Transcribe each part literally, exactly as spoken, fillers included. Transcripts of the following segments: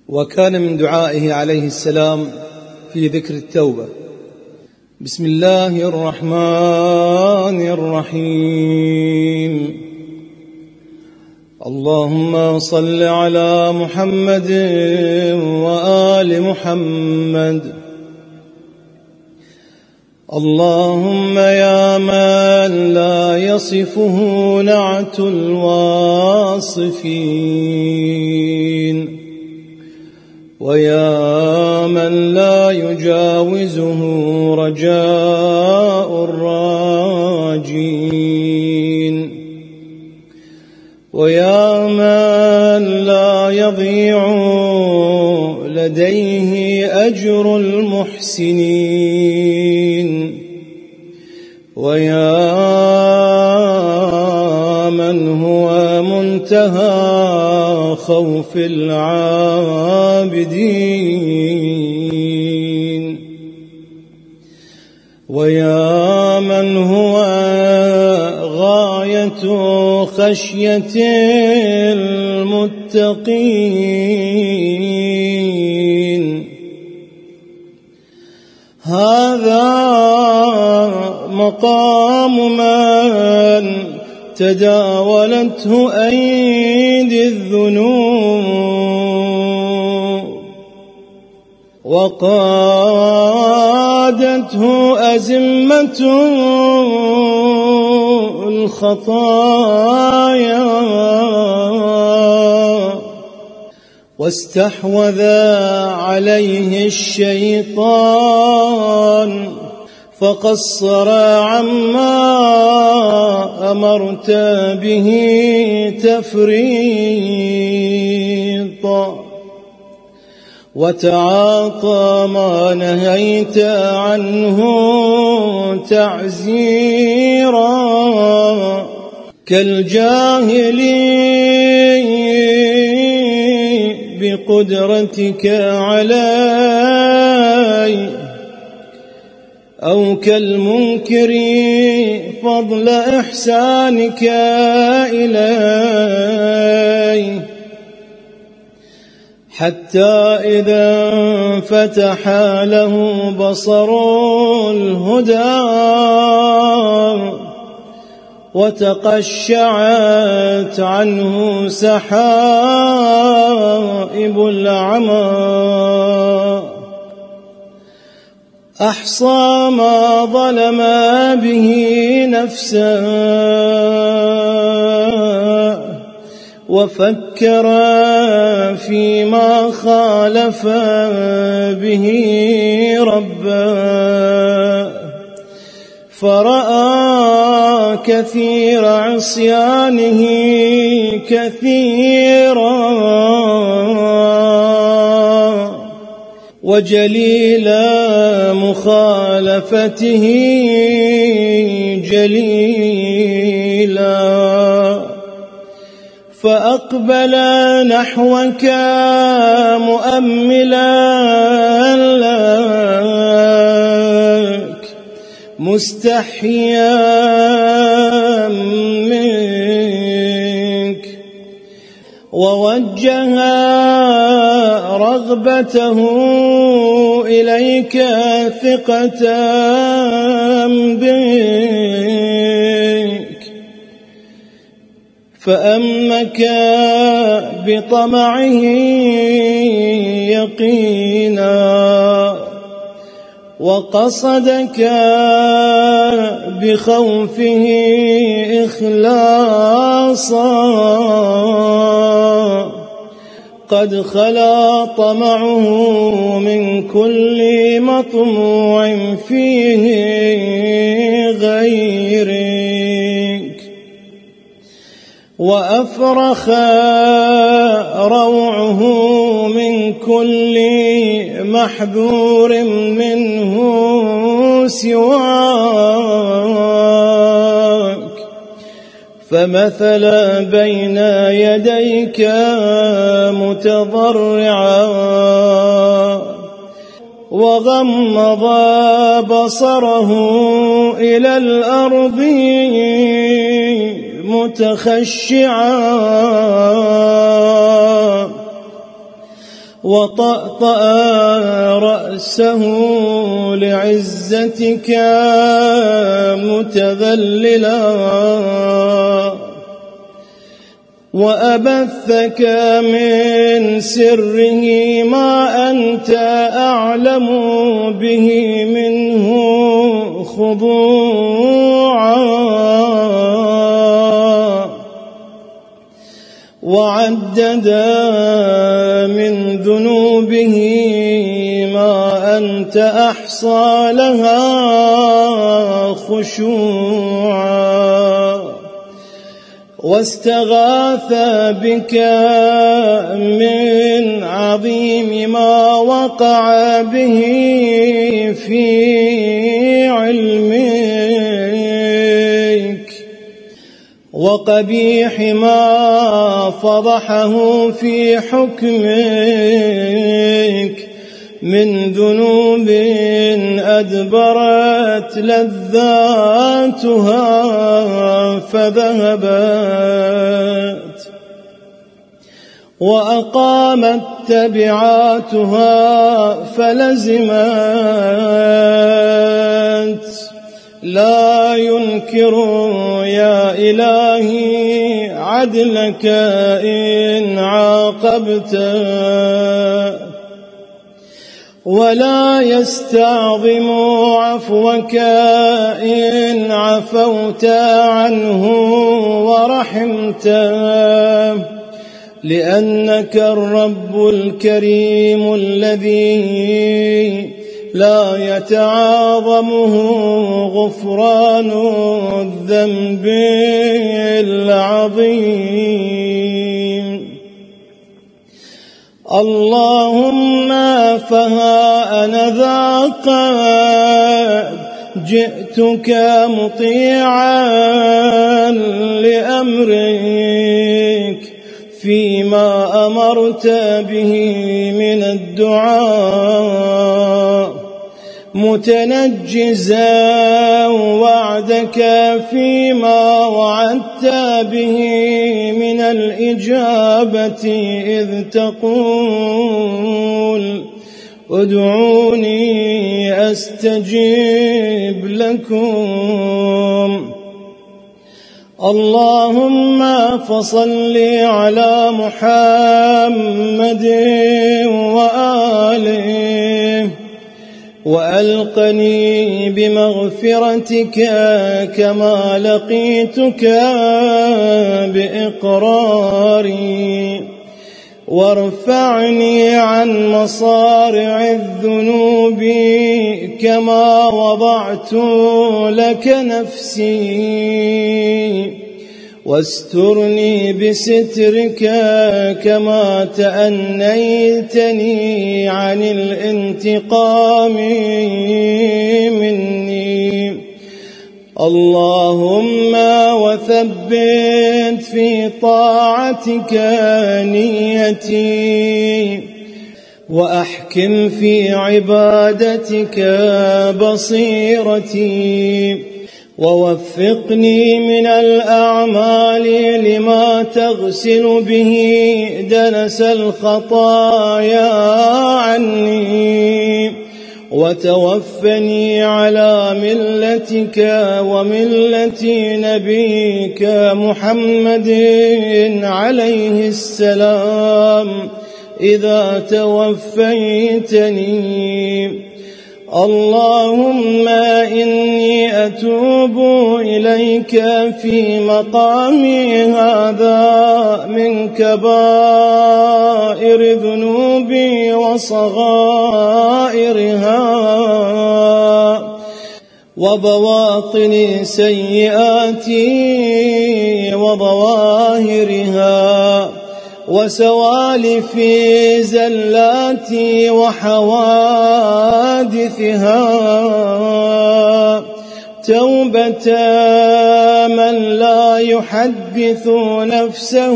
وكان من دعائه عليه السلام في ذكر التوبة: بسم الله الرحمن الرحيم، اللهم صل على محمد وآل محمد. اللهم يا من لا يصفه نعت الواصفين، ويا من لا يجاوزه رجاء الراجين، ويا من لا يضيع لديه أجر المحسنين، ويا من هو منتهى خوف العابدين، ويا من هو غاية خشية المتقين. هذا مقام من تداولته أيدي الذنوب وقادته أزمة الخطايا، واستحوذ عليه الشيطان فقصر عما أمرت به تفريطا، وتعاطى ما نهيت عنه تعزيرا، كالجاهلي بقدرتك علي، أو كالمنكر فضل إحسانك إلي، حتى إذا فتح له بصر الهدى وتقشعت عنه سحائب العمى، أحصى ما ظلم به نفسه وفكر فيما خالف به ربه، فرأى كثير عصيانه كثيرا وجليل مخالفته جليلا، فأقبل نحوك مؤملا لك مستحيا منك، ووجه رغبته إليك ثقة بك، فأمك بطمعه يقينا، وقصدك بخوفه إخلاصا، قد خلا طمعه من كل مطموع فيه غيرك، وأفرخ روعه من كل محذور منه سواك، فمثل بين يديك متضرعا، وغمض بصره إلى الأرض متخشعا، وطأطأ رأسه لعزتك متذللا، وأبثك من سره ما أنت أعلم به منه خضوعا، وعدد من ذنوبه ما أنت أحصى لها خشوعا، واستغاث بك من عظيم ما وقع به في علمك، وقبيح ما فضحه في حكمك من ذنوب أدبرت لذاتها فذهبت، وأقامت تبعاتها فلزمت. لا ينكر يا إلهي عدلك إن عاقبت، ولا يستعظم عفوك إن عفوت عنه ورحمته، لأنك الرب الكريم الذي لا يتعاظمه غفران الذنب العظيم. اللهم فها أنا ذا قد جئتك مطيعا لأمرك فيما أمرت به من الدعاء، متنجزا وعدك فيما وعدت به من الإجابة، إذ تقول ادعوني أستجيب لكم. اللهم فصل على محمد وآله، وألقني بمغفرتك كما لقيتك بإقراري، وارفعني عن مصارع الذنوب كما وضعت لك نفسي، واسترني بسترك كما تأنيتني عن الانتقام مني. اللهم وثبت في طاعتك نيتي، وأحكم في عبادتك بصيرتي، ووفقني من الأعمال لما تغسل به دنس الخطايا عني، وتوفني على ملتك وملة نبيك محمد عليه السلام إذا توفيتني. اللهم إني أتوب إليك في مقامي هذا من كبائر ذنوبي وصغائرها، وبواطن سيئاتي وظواهرها، وسوالف زلاتي وحوادثها، توبة من لا يحدث نفسه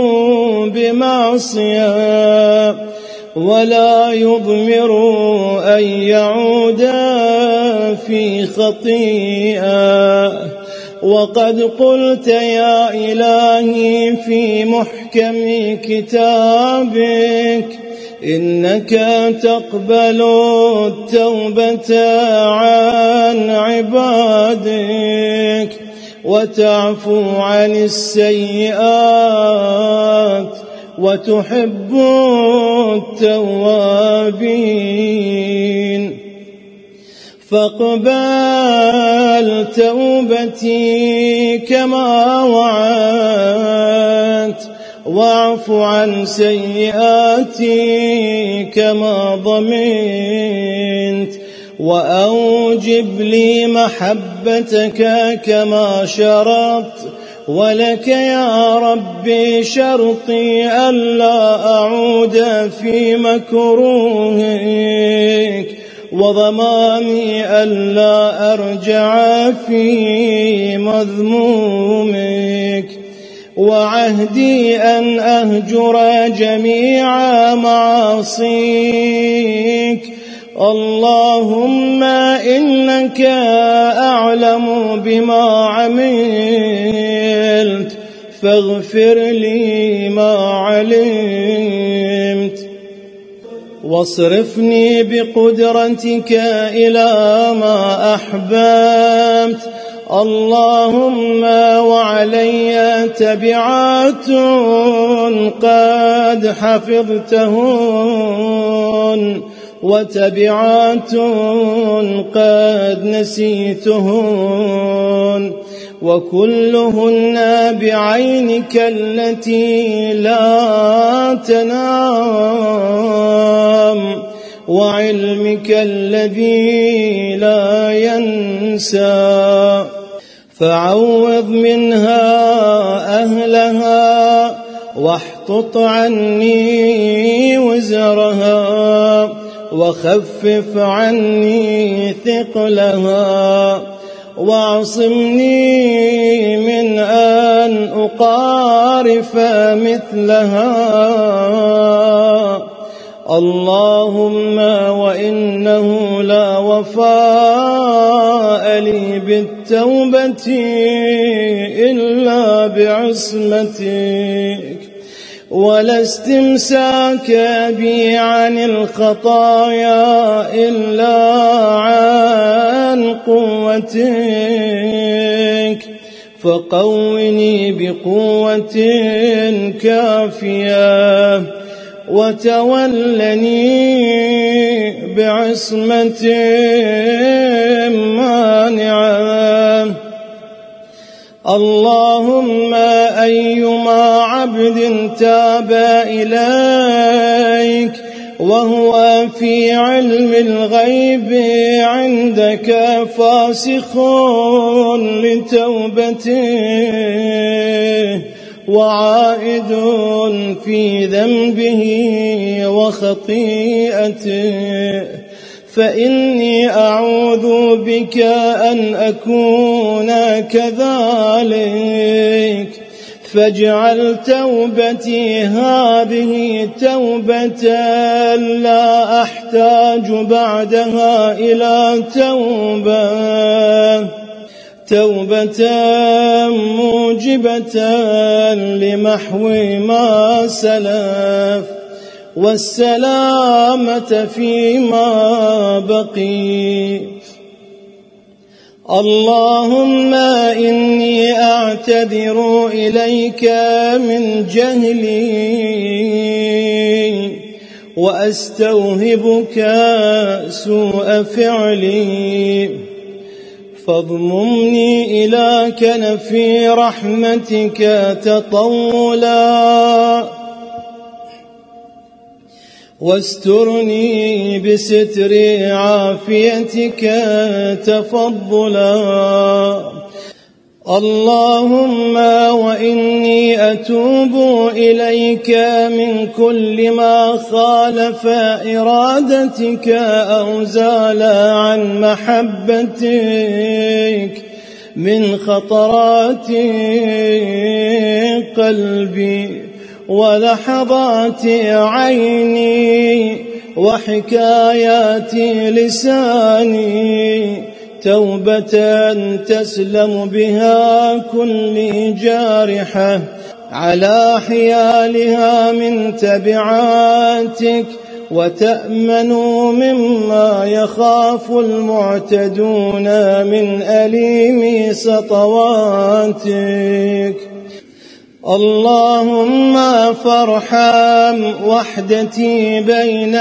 بمعصية ولا يضمر أن يعود في خطيئة. وقد قلت يا إلهي في محكم كتابك: إنك تقبل التوبة عن عبادك وتعفو عن السيئات وتحب التوابين. فاقبل توبتي كما وعدت واعف عن سيئاتي كما ضمنت وأوجب لي محبتك كما شرطت. ولك يا ربي شرطي ألا أعود في مكروهك وضماني ألا أرجع في مذمومك وعهدي أن أهجر جميع معاصيك. اللهم إنك أعلم بما عملت فاغفر لي ما علمت واصرفني بقدرتك إلى ما أحببت. اللهم وعلي تبعات قد حفظتهن وتبعات قد نسيتهن وكلهن بعينك التي لا تنام وعلمك الذي لا ينسى. فعوض منها أهلها واحطط عني وزرها وخفف عني ثقلها واعصمني من أن أقارف مثلها. اللهم وإنه لا وفاء لي بالتوبة إلا بعصمتك ولا استمساك بي عن الخطايا إلا عن قوتك. فقوني بقوة كافية وتولني بعصمة مانعة. اللهم أيما عبد تاب إليك وهو في علم الغيب عندك فاسخ لتوبته وعائد في ذنبه وخطيئته فإني أعوذ بك أن أكون كذلك. فاجعل توبتي هذه توبة لا أحتاج بعدها إلى توبة، توبة موجبة لمحو ما سلف والسلامة فيما بقي. اللهم إني أعتذر إليك من جهلي وأستوهبك سوء فعلي، فاضممني إلى كنف رحمتك تطولا، واسترني بستر عافيتك تفضلا. اللهم وإني أتوب إليك من كل ما خالف إرادتك أو زال عن محبتك من خطرات قلبي ولحظات عيني وحكايات لساني، توبة تسلم بها كل جارحة على حيالها من تبعاتك وتأمنوا مما يخاف المعتدون من أليم سطواتك. اللهم فارحم وحدتي بين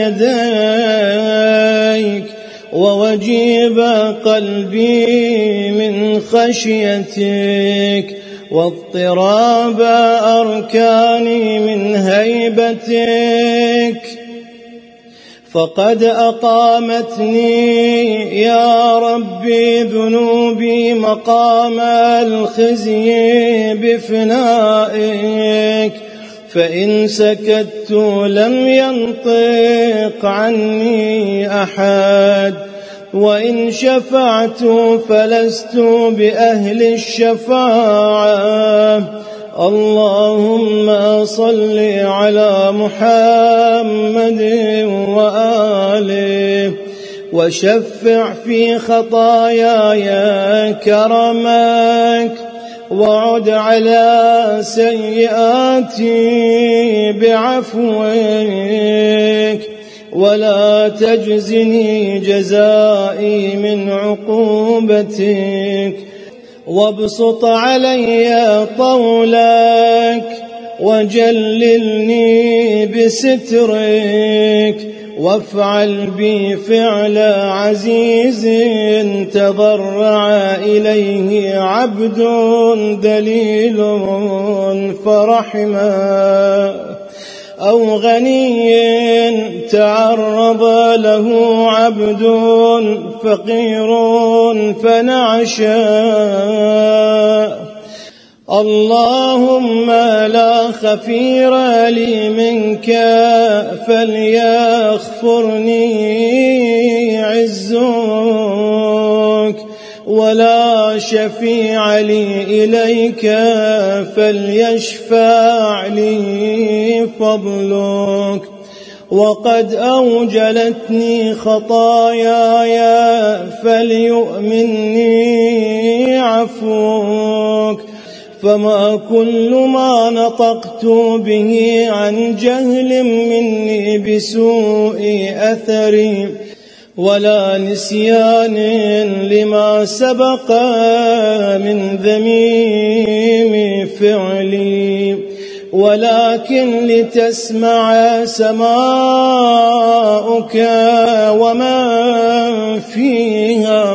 يديك ووجيب قلبي من خشيتك واضطراب أركاني من هيبتك، فقد أقامتني يا ربي ذنوبي مقام الخزي بفنائك، فإن سكت لم ينطق عني أحد، وإن شفعت فلست بأهل الشفاعة. اللهم صل على محمد وآله وشفع في خطاياي كرمك، وعد على سيئاتي بعفوك، ولا تجزني جزائي من عقوبتك، وابسط علي طولك وجللني بسترك، وافعل بي فعل عزيز تضرع إليه عبد ذليل فرحمه، أو غني تعرض له عبد فقير فنعشا. اللهم لا خفير لي منك فليغفرني عزك، ولا شفيع لي إليك فليشفع لي فضلك، وقد أوجلتني خطاياي فليؤمني عفوك، فما كل ما نطقت به عن جهل مني بسوء أثري ولا نسيان لما سبق من ذميم فعلي، ولكن لتسمع سماؤك ومن فيها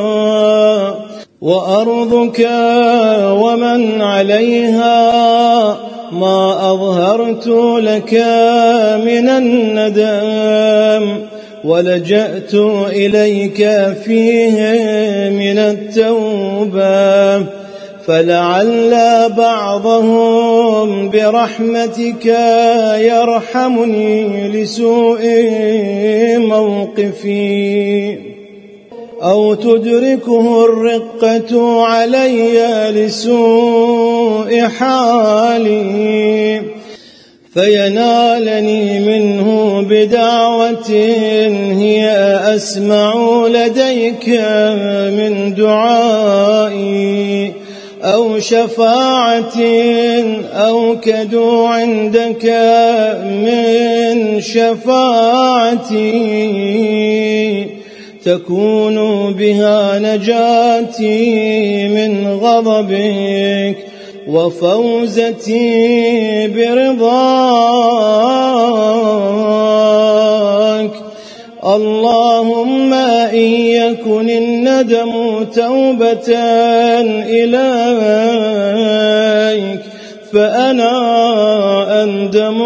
وأرضك ومن عليها ما أظهرت لك من الندم، ولجأت إليك فيه من التوبة، فلعل بعضهم برحمتك يرحمني لسوء موقفي، أو تدركه الرقة علي لسوء حالي، فينالني منه بدعوة هي أسمع لديك من دعائي، أو شفاعة أوكد عندك من شفاعتي، تكون بها نجاتي من غضبك وفوزتي برضاك. اللهم إن يكن الندم توبة إليك فأنا أندم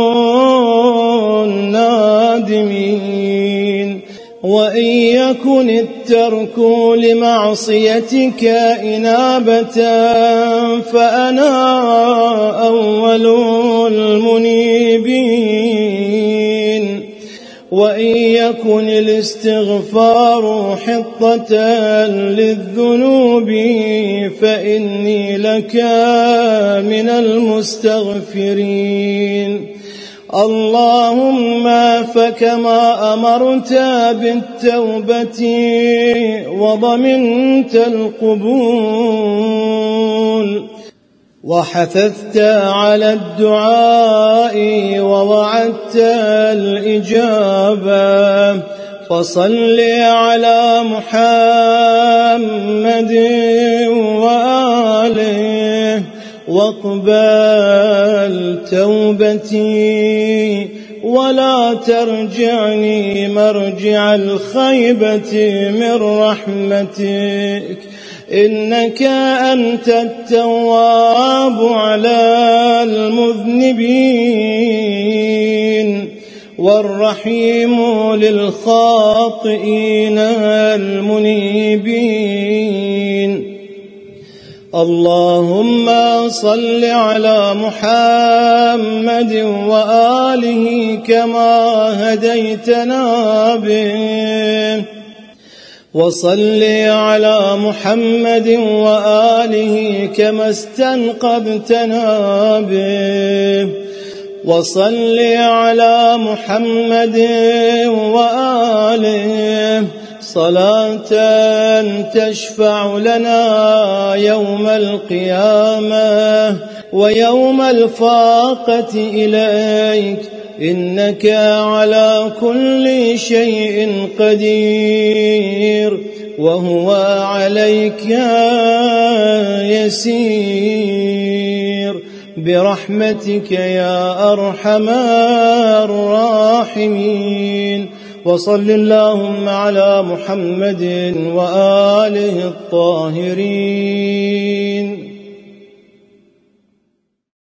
النادمين، وإن يكن الترك لمعصيتك إنابة فأنا أول المنيبين، وإن يكن الاستغفار حطة للذنوب فإني لك من المستغفرين. اللهم فكما أمرت بالتوبة وضمنت القبول وحثثت على الدعاء ووعدت الإجابة، فصل على محمد وآله واقبل توبتي، ولا ترجعني مرجع الخيبة من رحمتك، إنك أنت التواب على المذنبين والرحيم للخاطئين المنيبين. اللهم صل على محمد وآله كما هديتنا به، وصل على محمد وآله كما استنقذتنا به، وصل على محمد وآله صلاة تشفع لنا يوم القيامة ويوم الفاقة إليك، إنك على كل شيء قدير وهو عليك يسير، برحمتك يا أرحم الراحمين. وصل اللهم على محمد وآله الطاهرين.